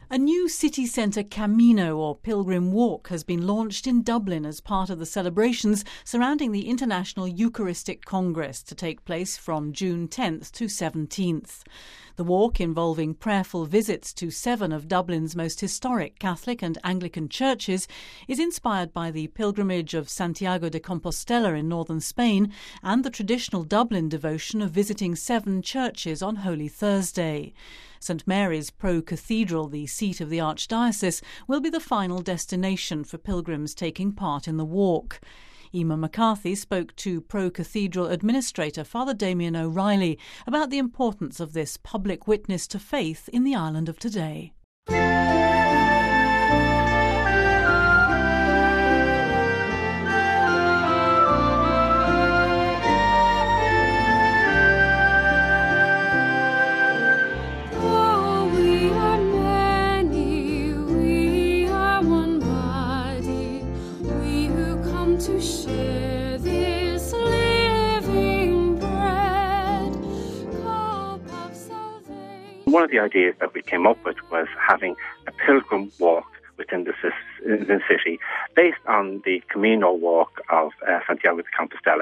A new city centre Camino or pilgrim walk has been launched in Dublin as part of the celebrations surrounding the International Eucharistic Congress to take place from June 10th to 17th. The walk, involving prayerful visits to 7 of Dublin's most historic Catholic and Anglican churches, is inspired by the pilgrimage of Santiago de Compostela in northern Spain and the traditional Dublin devotion of visiting 7 churches on Holy Thursday. St Mary's Pro Cathedral, the seat of the Archdiocese, will be the final destination for pilgrims taking part in the walk. Emma McCarthy spoke to Pro Cathedral Administrator Father Damien O'Reilly about the importance of this public witness to faith in the Ireland of today. To share this living bread, cup of salvation. One of the ideas that we came up with was having a pilgrim walk within the city based on the Camino walk of Santiago de Compostela.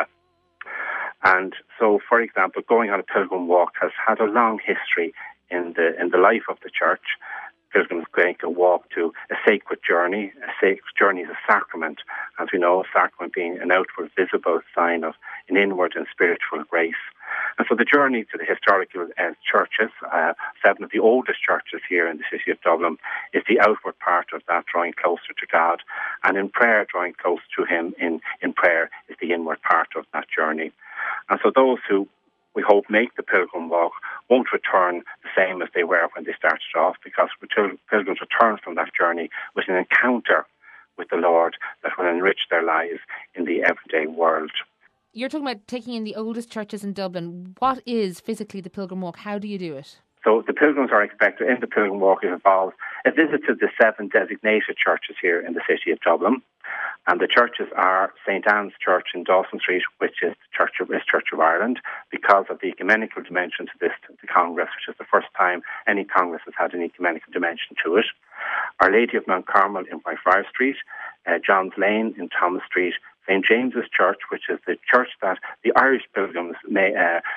And so, for example, going on a pilgrim walk has had a long history in the life of the church. Pilgrims can walk to a sacred journey. A sacred journey is a sacrament. As we know, a sacrament being an outward visible sign of an inward and spiritual grace. And so the journey to the historical churches, 7 of the oldest churches here in the city of Dublin, is the outward part of that, drawing closer to God. And in prayer, drawing close to Him in prayer is the inward part of that journey. And so those who we hope make the pilgrim walk won't return the same as they were when they started off, because pilgrims return from that journey with an encounter with the Lord that will enrich their lives in the everyday world. You're talking about taking in the oldest churches in Dublin. What is physically the pilgrim walk? How do you do it? So the pilgrims are expected, in the pilgrim walk it involves a visit to the 7 designated churches here in the city of Dublin. And the churches are St Anne's Church in Dawson Street, which is Church of Ireland, because of the ecumenical dimension to the Congress, which is the first time any Congress has had an ecumenical dimension to it. Our Lady of Mount Carmel in Whitefriars Street, John's Lane in Thomas Street, St James's Church, which is the church that the Irish pilgrims may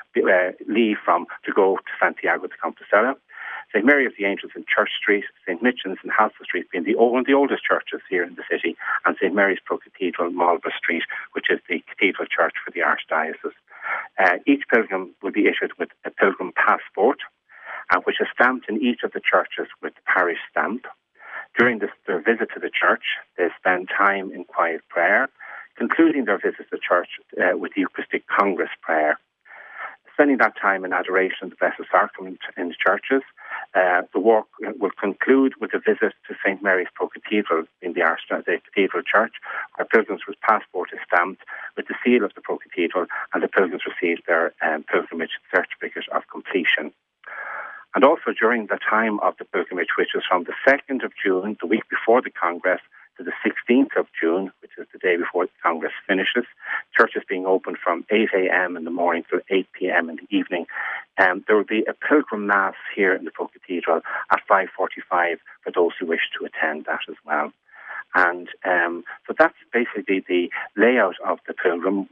leave from to go to Santiago de Compostela. St Mary of the Angels in Church Street, St Michan's in Halsall Street being one of the oldest churches here in the city, and St Mary's Pro Cathedral, Marlborough Street, which is the cathedral church for the Archdiocese. Each pilgrim will be issued with a pilgrim passport, which is stamped in each of the churches with the parish stamp. During their visit to the church, they spend time in quiet prayer, concluding their visit to the church with the Eucharistic Congress prayer. Spending that time in adoration of the Blessed Sacrament in the churches, the walk will conclude with a visit to St Mary's Pro Cathedral in the Cathedral Church, where pilgrims whose passport is stamped with the seal of the Pro Cathedral, and the pilgrims receive their pilgrimage certificate of completion. And also during the time of the pilgrimage, which is from the 2nd of June, the week before the Congress, to the 16th of June, which is the day before the Congress finishes, churches being open from 8 a.m. in the morning till 8 p.m. in the evening. There will be a pilgrim mass here in the Pro Cathedral at 5:45 for those who wish to attend that as well. And so that's basically the layout of the pilgrim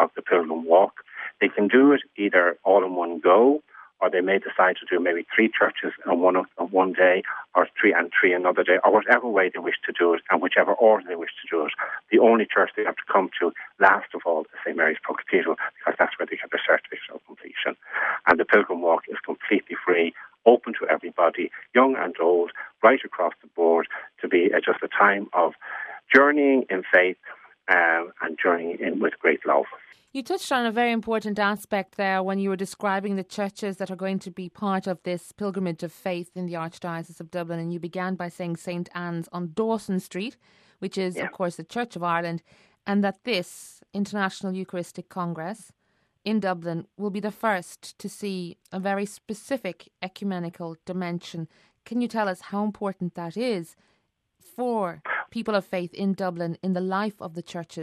walk. They can do it either all in one go, or they may decide to do maybe 3 churches on one day, or 3 another day, or whatever way they wish to do it, and whichever order they wish to do it. The only church they have to come to last of all is St Mary's Pro Cathedral, because that's where they get their certificate of completion. And the pilgrim walk is completely free, open to everybody, young and old, right across the board, to be just a time of journeying in faith and journeying in with great love. You touched on a very important aspect there when you were describing the churches that are going to be part of this pilgrimage of faith in the Archdiocese of Dublin, and you began by saying St Anne's on Dawson Street, which is, of course, the Church of Ireland, and that this International Eucharistic Congress in Dublin will be the first to see a very specific ecumenical dimension. Can you tell us how important that is for people of faith in Dublin, in the life of the churches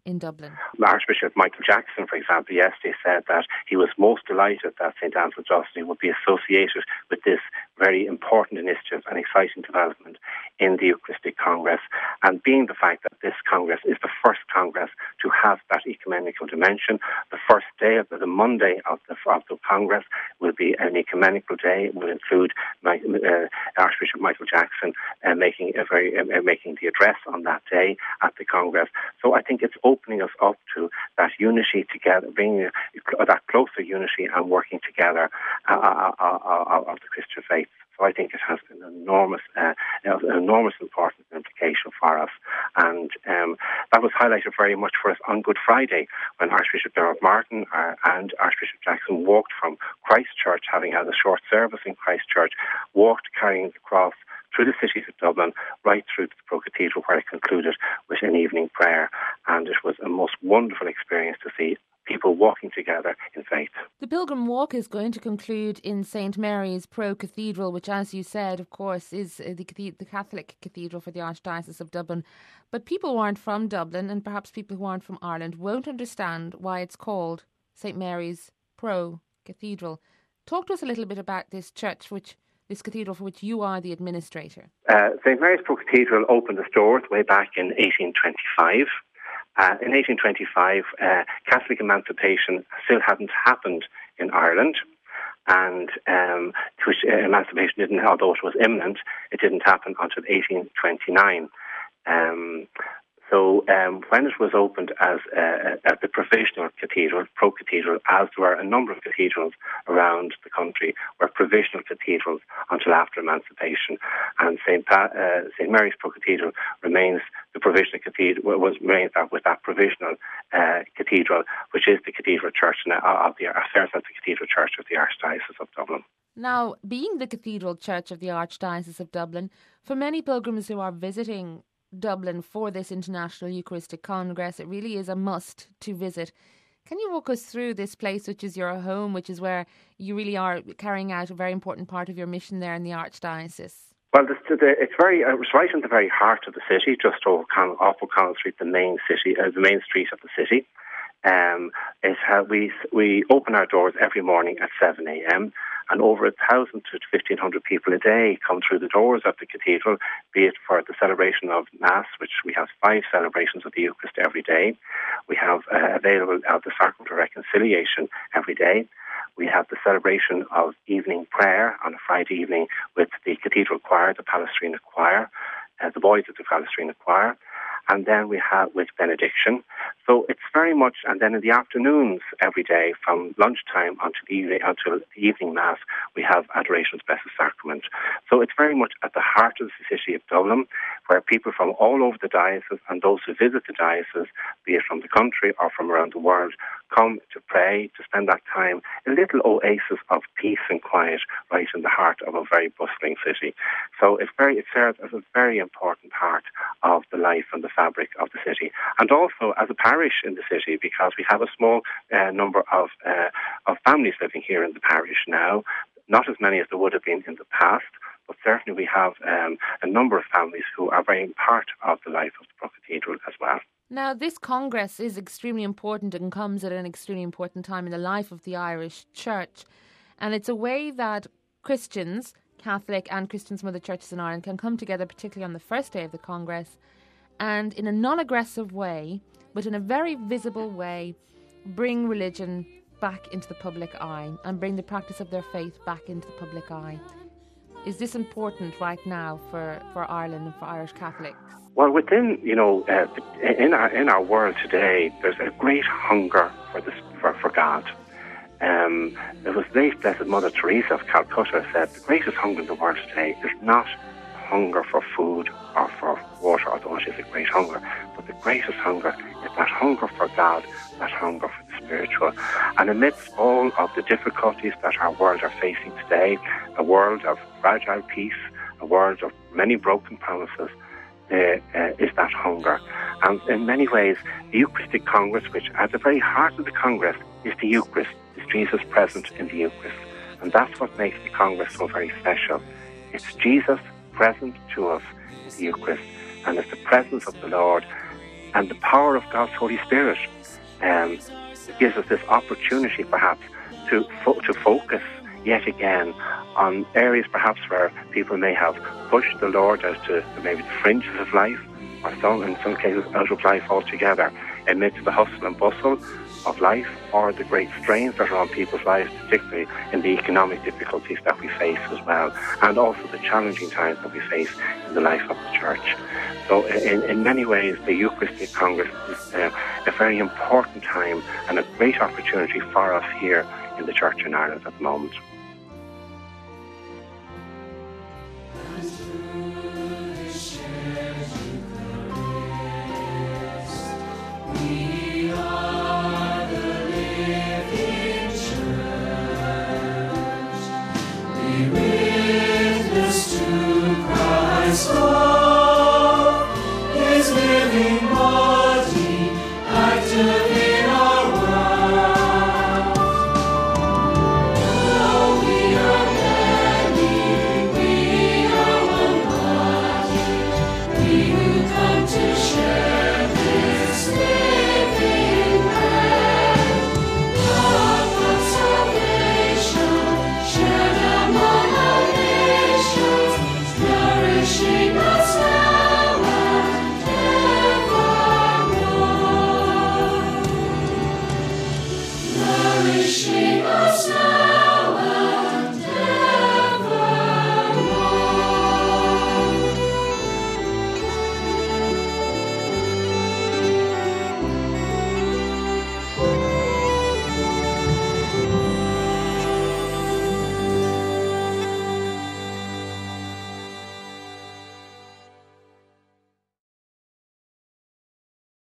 in Dublin? Archbishop Michael Jackson, for example, yesterday said that he was most delighted that St. Anne's of Dosny would be associated with this very important initiative and exciting development in the Eucharistic Congress. And being the fact that this Congress is the first Congress to have that ecumenical dimension, the first day of the Monday of the Congress will be an ecumenical day. It will include Archbishop Michael Jackson making the address on that day at the Congress. So I think it's opening us up to that unity together, bringing that closer unity and working together of the Christian faith. So I think it has an enormous important implication for us. And that was highlighted very much for us on Good Friday when Archbishop Dermot Martin and Archbishop Jackson walked from Christchurch, having had a short service in Christchurch, walked carrying the cross through the cities of Dublin, right through to the Pro Cathedral, where it concluded with an evening prayer. And it was a most wonderful experience to see people walking together in faith. The Pilgrim Walk is going to conclude in St. Mary's Pro Cathedral, which, as you said, of course, is the Catholic cathedral for the Archdiocese of Dublin. But people who aren't from Dublin, and perhaps people who aren't from Ireland, won't understand why it's called St. Mary's Pro Cathedral. Talk to us a little bit about this this cathedral for which you are the administrator. St. Mary's Pro Cathedral opened its doors way back in 1825. In 1825, Catholic emancipation still hadn't happened in Ireland, and which emancipation didn't, although it was imminent, it didn't happen until 1829. So when it was opened as the provisional cathedral, Pro Cathedral, as there were a number of cathedrals around the country, were provisional cathedrals until after emancipation, and St. Mary's Pro Cathedral remains the provisional cathedral, remains with that provisional cathedral, which is the cathedral church serves as the cathedral church of the Archdiocese of Dublin. Now, being the cathedral church of the Archdiocese of Dublin, for many pilgrims who are visiting Dublin for this International Eucharistic Congress, it really is a must to visit. Can you walk us through this place, which is your home, which is where you really are carrying out a very important part of your mission there in the Archdiocese? Well, it's right in the very heart of the city, just off O'Connell Street, the main street of the city. We open our doors every morning at 7 a.m. and over 1,000 to 1,500 people a day come through the doors of the cathedral, be it for the celebration of Mass, which we have 5 celebrations of the Eucharist every day. We have available the Sacrament of Reconciliation every day. We have the celebration of evening prayer on a Friday evening with the cathedral choir, the Palestrina choir, the boys of the Palestrina choir. And then we have with benediction. So it's very much, and then in the afternoons every day from lunchtime until the evening Mass, we have Adoration of the Blessed Sacrament. So it's very much at the heart of the city of Dublin, where people from all over the diocese and those who visit the diocese, be it from the country or from around the world, come to pray, to spend that time, a little oasis of peace and quiet right in the heart of a very bustling city. So it serves as a very important part of the life and the fabric of the city. And also as a parish in the city, because we have a small number of families living here in the parish now, not as many as there would have been in the past, but certainly we have a number of families who are very part of the life of the Pro Cathedral as well. Now, this Congress is extremely important and comes at an extremely important time in the life of the Irish Church. And it's a way that Christians, Catholic and Christians from other churches in Ireland, can come together, particularly on the first day of the Congress, and in a non-aggressive way, but in a very visible way, bring religion back into the public eye and bring the practice of their faith back into the public eye. Is this important right now for Ireland and for Irish Catholics? Well, within, in our world today, there's a great hunger for God. It was late Blessed Mother Teresa of Calcutta said, the greatest hunger in the world today is not hunger for food or for water, although it is a great hunger, but the greatest hunger is that hunger for God, that hunger for the spiritual. And amidst all of the difficulties that our world are facing today, a world of fragile peace, a world of many broken promises, is that hunger. And in many ways, the Eucharistic Congress, which at the very heart of the Congress is the Eucharist, is Jesus present in the Eucharist. And that's what makes the Congress so very special. It's Jesus present to us in the Eucharist, and it's the presence of the Lord And the power of God's Holy Spirit gives us this opportunity perhaps to focus yet again on areas perhaps where people may have pushed the Lord out to maybe the fringes of life, or in some cases out of life altogether, amidst the hustle and bustle of life, or the great strains that are on people's lives, particularly in the economic difficulties that we face as well, and also the challenging times that we face in the life of the Church. So in many ways, the Eucharistic Congress is a very important time and a great opportunity for us here in the Church in Ireland at the moment. Christ.